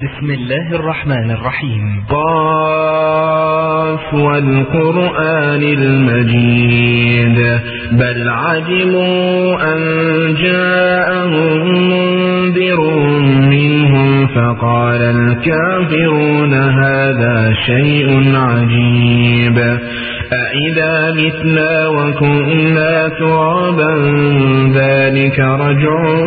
بسم الله الرحمن الرحيم. قاف والقرآن المجيد بل عجبوا أن جاءهم منذر منهم فقال الكافرون هذا شيء عجيب أإذا متنا وكنا ترابا ذلك رجع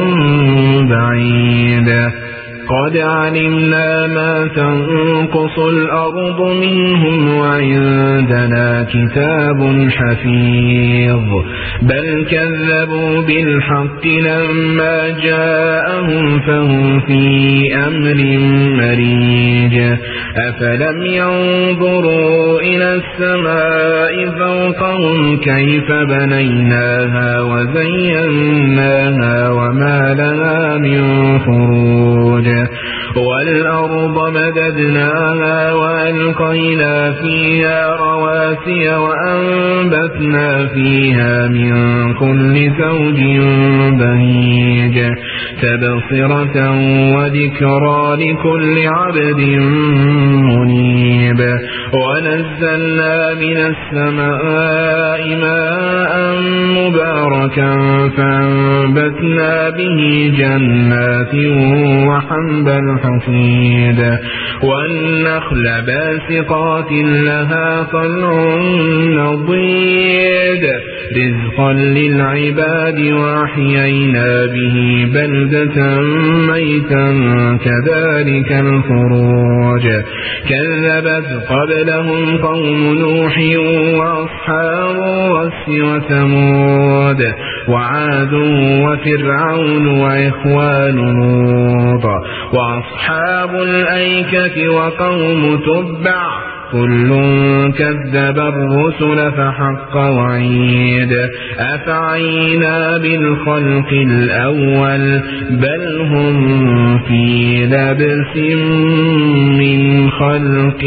بعيد قد علمنا ما تنقص الأرض منهم وعندنا كتاب حفيظ بل كذبوا بالحق لما جاءهم فهم في أمر مريج أفلم ينظروا إلى السماء فوقهم كيف بنيناها وزيناها وما لها من فروج والأرض مددناها وألقينا فيها رواسي وأنبتنا فيها من كل زوج بهيج تبصرة وذكرى لكل عبد منيب ونزلنا من السماء ماء مباركا فأنبتنا به جنات وحب الحصيد والنخل باسقات لها طلع نضيد رزقا للعباد وأحيينا به بلدة ميتا كذلك الخروج كذبت قبلهم قوم نوح وأصحاب الرس وثمود وعاد وفرعون وإخوان لوط وأصحاب الأيكة وقوم تبع كل كذب الرسل فحق وعيد أفعينا بالخلق الأول بل هم في لبس من خلق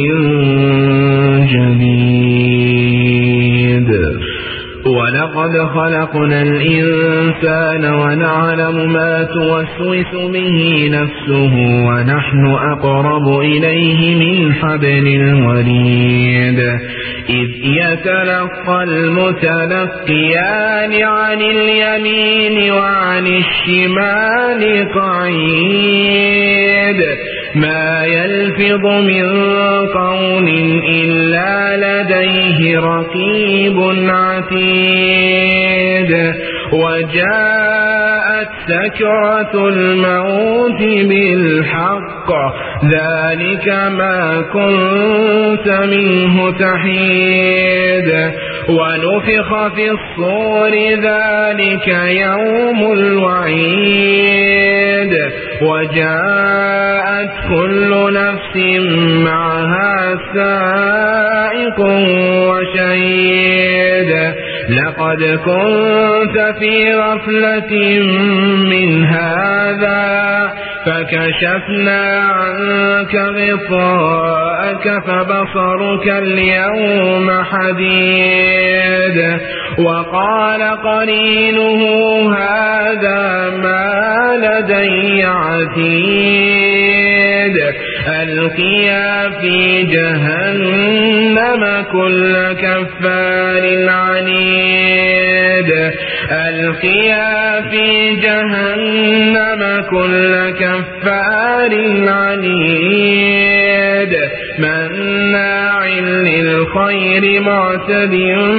جديد ولقد خلقنا الإنسان ونعلم ما توسوس به نفسه ونحن أقرب إليه من حبل الوريد إذ يتلقى المتلقيان عن اليمين وعن الشمال قعيد ما يلفظ من قول إلا لديه رقيب عتيد وجاءت سكرة الموت بالحق ذلك ما كنت منه تحيد ونفخ في الصور ذلك يوم الوعيد وجاءت كل نفس معها سائق وشهيد لقد كنت في غفلة من هذا فكشفنا عنك غطاءك فبصرك اليوم حديد وقال قرينه هذا ما لدي عتيد ألقيا في جهنم كل كفار عنيد ألقيا في جهنم كل كفار عنيد مناع للخير معتد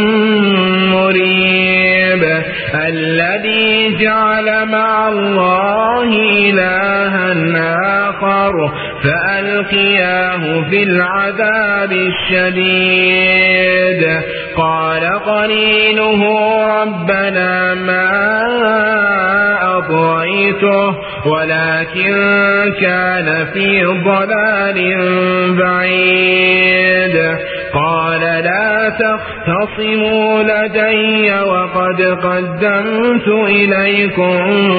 مريب الذي جعل مع الله إلها آخر فألقياه في العذاب الشديد قال قرينه ربنا ما أطغيته ولكن كان في ضلال بعيد قال لا تختصموا لدي وقد قدمت إليكم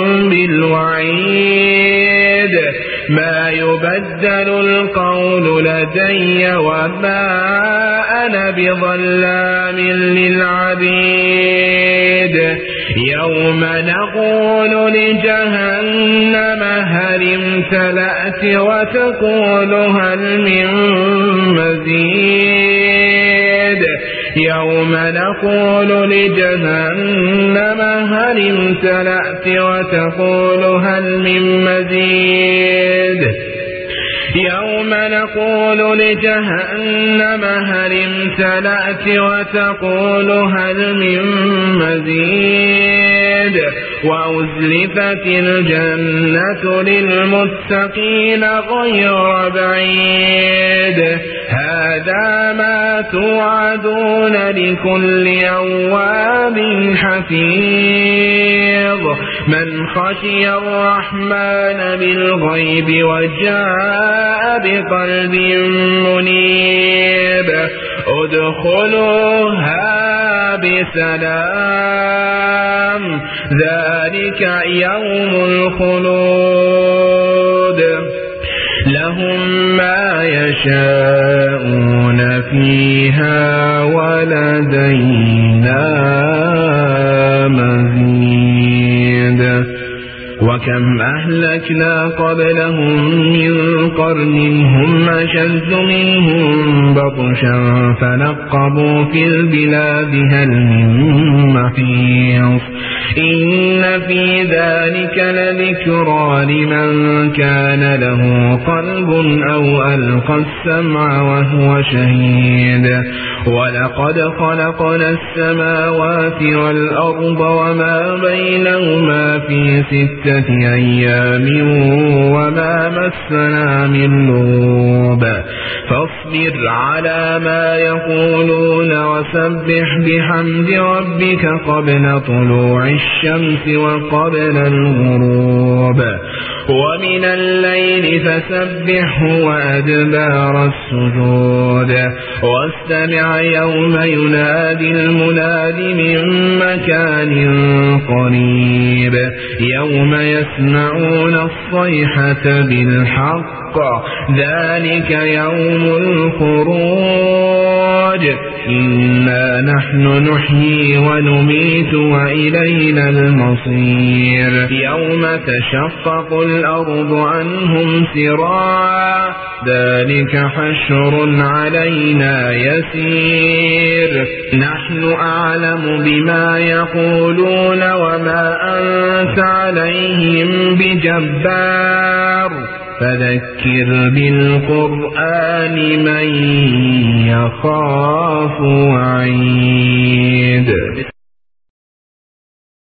بالوعيد ما يبدل القول لدي وما أنا بظلام للعبيد يوم نقول لجهنم هل امتلأت وتقول هل من مزيد يوم نقول لجهنم هل امتلأت وتقول هل من مزيد يوم نقول لجهنم هل امتلأت وتقول هل من مزيد وأزلفت الجنة للمتقين غير بعيد هذا ما توعدون لكل أواب حفيظ من خشي الرحمن بالغيب وجاء بقلب منيب ادخلوها بسلام ذلك يوم الخلود لهم ما يشاءون فيها ولدينا مزيد وكم أهلكنا قبلهم من قرن هم أشد منهم بطشا فنقبوا في البلاد هل من محيص إن في ذلك لذكرى لمن كان له قلب أو ألقى السمع وهو شهيد ولقد خلقنا السماوات والأرض وما بينهما في 6 أيام وما مسنا من لغوب فاصبر على ما يقولون وسبح بحمد ربك قبل طلوع الشمس وقبل الغروب ومن الليل فسبحه وأدبار السجود واستمع يوم ينادي المناد من مكان قريب يوم يسمعون الصيحة بالحق ذلك يوم الخروج إنا نحن نحيي ونميت وإلينا المصير يوم تشقق الأرض عنهم سراعا ذلك حشر علينا يسير نحن أعلم بما يقولون وما أنت عليهم بجبار فذكر بالقرآن من يخاف وعيد